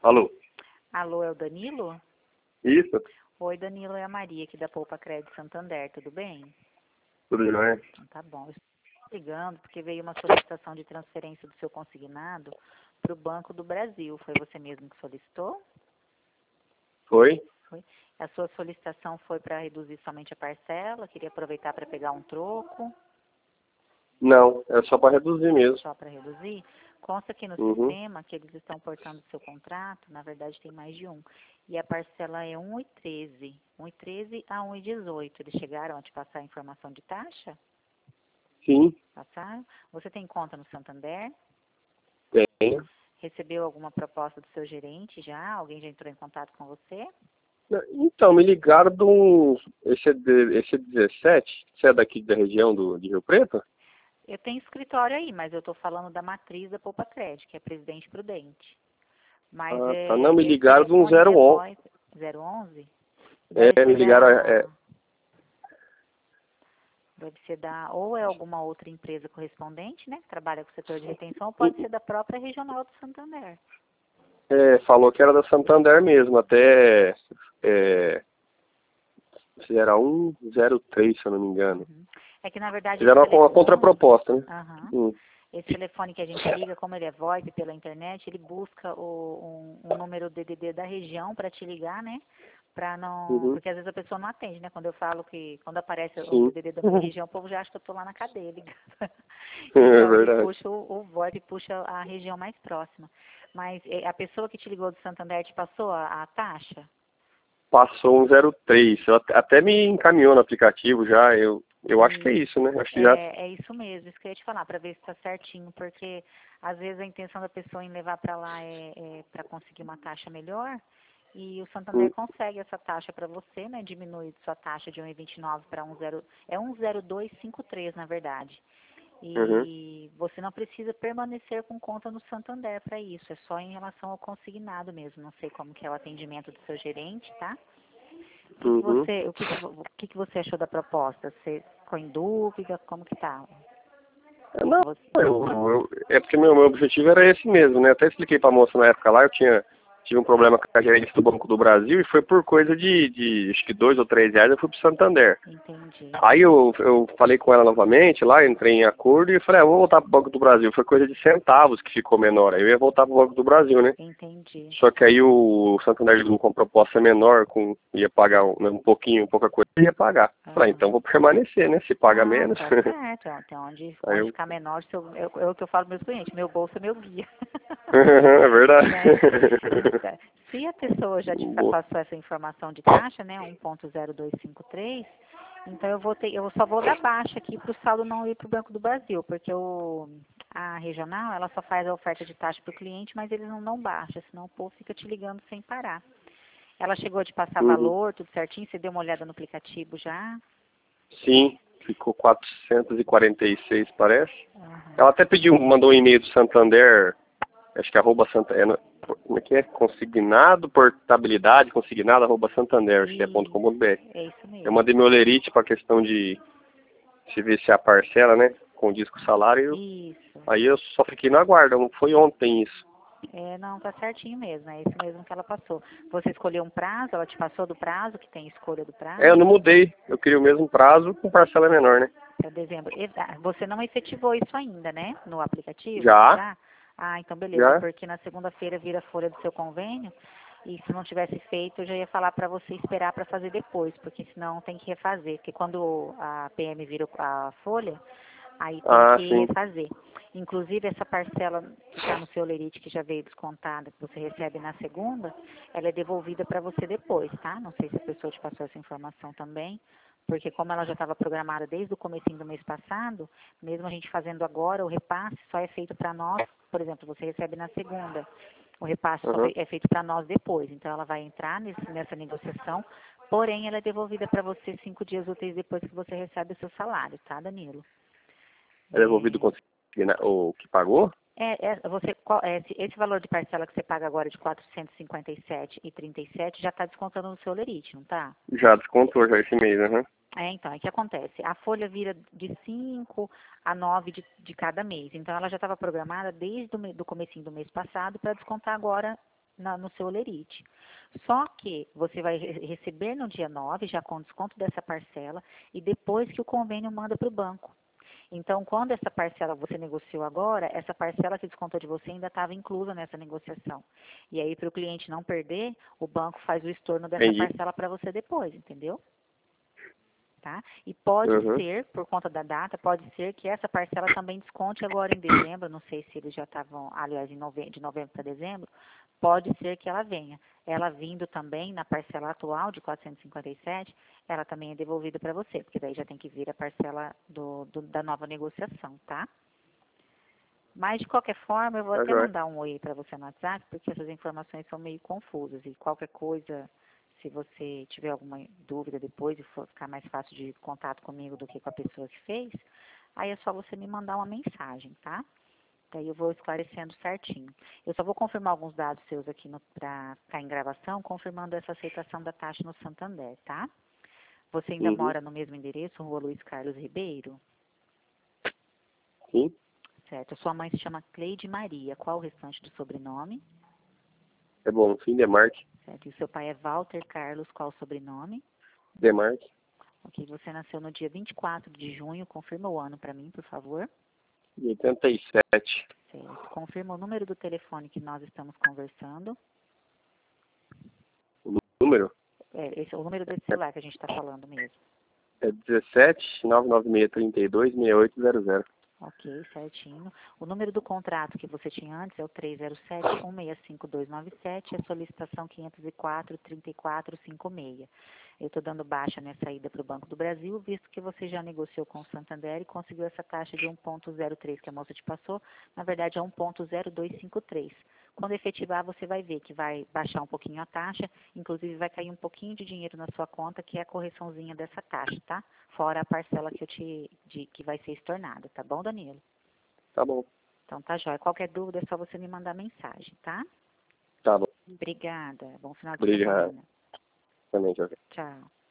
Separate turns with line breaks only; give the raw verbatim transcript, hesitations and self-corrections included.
Alô?
Alô, é o Danilo?
Isso?
Oi, Danilo, é a Maria aqui da Poupa Crédito Santander, tudo bem?
Tudo bem?
Então, tá bom. Eu estou ligando porque veio uma solicitação de transferência do seu consignado para o Banco do Brasil. Foi você mesmo que solicitou?
Foi?
Foi. A sua solicitação foi para reduzir somente a parcela? Queria aproveitar para pegar um troco?
Não, é só para reduzir mesmo.
Só para reduzir? Consta aqui no
Uhum.
sistema que eles estão portando o seu contrato, na verdade tem mais de um. E a parcela é um e treze. um e treze a um e dezoito. Eles chegaram a te passar a informação de taxa?
Sim,
Passaram? Você tem conta no Santander?
tenho.
Recebeu alguma proposta do seu gerente já? Alguém já entrou em contato com você?
Então, me ligaram de um... Esse é, de, esse é dezessete? Você é daqui da região do, de Rio Preto?
Eu tenho escritório aí, mas eu estou falando da matriz da Poupa Crédito, que é Presidente Prudente. Mas
Ah, tá. Não,
é,
me
esse
ligaram de um
telefone
zero
é
onze.
VoIP zero onze? Deve
É, me
ser
ligaram... É,
da... Deve ser da... Ou é alguma outra empresa correspondente, né? Que trabalha com o setor de retenção, ou pode ser da própria Regional do Santander.
é, falou que era da Santander mesmo, até... É, era um zero três, se eu não me engano.
Uhum. É que, na verdade, esse
Fizeram uma, uma
telefone...
contraproposta, né?
Aham.
Hum.
Esse telefone que a gente liga, como ele é VoIP pela internet, ele busca o, um, um número D D D da região para te ligar, né? Pra não,
Uhum.
porque às vezes a pessoa não atende, né? Quando eu falo que, quando aparece o
Sim.
D D D da minha região, o povo já acha que eu tô lá na cadeia ligando.
É
Então ele
verdade.
puxa o, o VoIP, puxa a região mais próxima. Mas eh, a pessoa que te ligou do Santander te passou a, a taxa?
Passou um zero três. Eu at- Até me encaminhou no aplicativo já. Eu, eu acho que é
Isso.
isso, né? Acho que já.
É, é isso mesmo, isso que eu ia te falar, para ver se está certinho, porque às vezes a intenção da pessoa em levar para lá é, é para conseguir uma taxa melhor, e o Santander
Hum,
consegue essa taxa para você, né? Diminui sua taxa de um e vinte e nove para um zero, é um zero dois cinco três na verdade.
Uhum.
E você não precisa permanecer com conta no Santander para isso, é só em relação ao consignado mesmo. Não sei como que é o atendimento do seu gerente, tá? O que, que
Uhum.
você, o que, que, vo- o que, que você achou da proposta? Você ficou em dúvida? Como que tá?
É, Não,
Você,
eu, eu- é porque meu, meu objetivo era esse mesmo, né? Até expliquei pra moça na época lá, eu tinha tive um problema com a gerente do Banco do Brasil e foi por coisa de, de acho que dois ou três reais eu fui pro Santander.
entendi.
Aí eu, eu falei com ela novamente lá, entrei em acordo e falei, ah, vou voltar pro Banco do Brasil. Foi coisa de centavos que ficou menor. Aí eu ia voltar pro Banco do Brasil, né?
Entendi.
Só que aí o Santander ligou com uma proposta menor, com, ia pagar um, um pouquinho, pouca coisa, ia pagar. Falei, ah,
Aham.
então vou permanecer, né? Se paga
Não,
menos.
tá certo. Ó, tem onde,
Aí
onde
eu...
ficar menor, seu, é, é o que eu falo para meus clientes, meu bolso é meu guia.
É verdade.
Né? Então, se a pessoa já te fa-
Boa.
passou essa informação de taxa, né, um ponto zero dois cinco três, então eu vou ter, eu só vou dar baixa aqui para o saldo não ir para o Banco do Brasil, porque o, a regional, ela só faz a oferta de taxa para o cliente, mas eles não dão baixa, senão o povo fica te ligando sem parar. Ela chegou a te passar
Uhum.
valor, tudo certinho? Você deu uma olhada no aplicativo já?
Sim, ficou quatrocentos e quarenta e seis, parece.
Aham.
Ela até pediu, mandou um e-mail do Santander, acho que arroba Santa, é, no- como é que é? Consignado, portabilidade, consignado, arroba Santander, acho que é ponto com
Isso,
ponto br.
é isso
Eu
mesmo.
mandei meu lerite para questão de se ver se a parcela, né, condiz com o salário.
Isso.
Aí eu só fiquei no aguardo, não foi ontem isso.
É, não, tá certinho mesmo, é isso mesmo que ela passou. Você escolheu um prazo, ela te passou do prazo, que tem escolha do
É, eu
prazo,
não mudei, eu queria o mesmo prazo com parcela menor, né?
para dezembro. E- ah, Você não efetivou isso ainda, né, no aplicativo?
Já,
Já? Ah, então beleza,
já.
porque na segunda-feira vira a folha do seu convênio, e se não tivesse feito, eu já ia falar para você esperar para fazer depois, porque senão tem que refazer, porque quando a P M vira a folha, aí tem
Ah,
que
sim.
refazer. Inclusive, essa parcela que está no seu lerite, que já veio descontada, que você recebe na segunda, ela é devolvida para você depois, tá? Não sei se a pessoa te passou essa informação também, porque como ela já estava programada desde o comecinho do mês passado, mesmo a gente fazendo agora, o repasse só é feito para nós, por exemplo, você recebe na segunda, o repasse só
Uhum.
é feito para nós depois, então ela vai entrar nesse, nessa negociação, porém ela é devolvida para você cinco dias úteis depois que você recebe o seu salário, tá, Danilo?
É devolvido o
É,
consigna- o que pagou?
é, é, você, qual- é, esse, esse valor de parcela que você paga agora de quatrocentos e cinquenta e sete e trinta e sete já está descontando no seu lerite, não está?
Já descontou já esse mês, aham.
É, então, é que acontece. A folha vira de cinco a nove de, de cada mês. Então, ela já estava programada desde o me- do comecinho do mês passado para descontar agora na, no seu olerite. Só que você vai re- receber no dia nove, já com desconto dessa parcela, e depois que o convênio manda para o banco. Então, quando essa parcela você negociou agora, essa parcela que descontou de você ainda estava inclusa nessa negociação. E aí, para o cliente não perder, o banco faz o estorno dessa
Entendi.
parcela para você depois, entendeu? Tá? E pode
Uhum.
ser, por conta da data, pode ser que essa parcela também desconte agora em dezembro, não sei se eles já estavam, aliás, em nove, de novembro para dezembro, pode ser que ela venha. Ela vindo também na parcela atual de quatrocentos e cinquenta e sete, ela também é devolvida para você, porque daí já tem que vir a parcela do, do- da nova negociação, tá? Mas, de qualquer forma, eu vou
Tá
até
joia.
mandar um oi para você no WhatsApp, porque essas informações são meio confusas. E qualquer coisa, se você tiver alguma dúvida depois e for ficar mais fácil de contato comigo do que com a pessoa que fez, aí é só você me mandar uma mensagem, tá? Daí eu vou esclarecendo certinho. Eu só vou confirmar alguns dados seus aqui para ficar em gravação, confirmando essa aceitação da taxa no Santander, tá? Você ainda
Uhum.
mora no mesmo endereço, Rua Luiz Carlos Ribeiro?
Sim.
Certo. A sua mãe se chama Cleide Maria. Qual o restante do sobrenome?
É bom. Fim Demarque.
Certo. E o seu pai é Walter Carlos. Qual o sobrenome?
Demarque.
Ok. Você nasceu no dia vinte e quatro de junho. Confirma o ano para mim, por favor.
De oitenta e sete.
Certo. Confirma o número do telefone que nós estamos conversando.
O número
É, esse é o número desse celular que a gente está falando mesmo.
é dezessete, nove nove seis, trinta e dois, sessenta e oito zero zero.
Ok, certinho. O número do contrato que você tinha antes é o três zero sete, um seis cinco dois nove sete, a solicitação quinhentos e quatro, trinta e quatro cinquenta e seis. Eu estou dando baixa nessa ida para o Banco do Brasil, visto que você já negociou com o Santander e conseguiu essa taxa de um ponto zero três que a moça te passou, na verdade é um ponto zero dois cinco três. Quando efetivar, você vai ver que vai baixar um pouquinho a taxa, inclusive vai cair um pouquinho de dinheiro na sua conta, que é a correçãozinha dessa taxa, tá? Fora a parcela que eu te de, que vai ser estornada, tá bom, Danilo?
Tá bom.
Então tá jóia. Qualquer dúvida é só você me mandar mensagem, tá?
Tá bom.
Obrigada. Bom final de
Obrigado.
semana.
Também, tchau.
Tchau.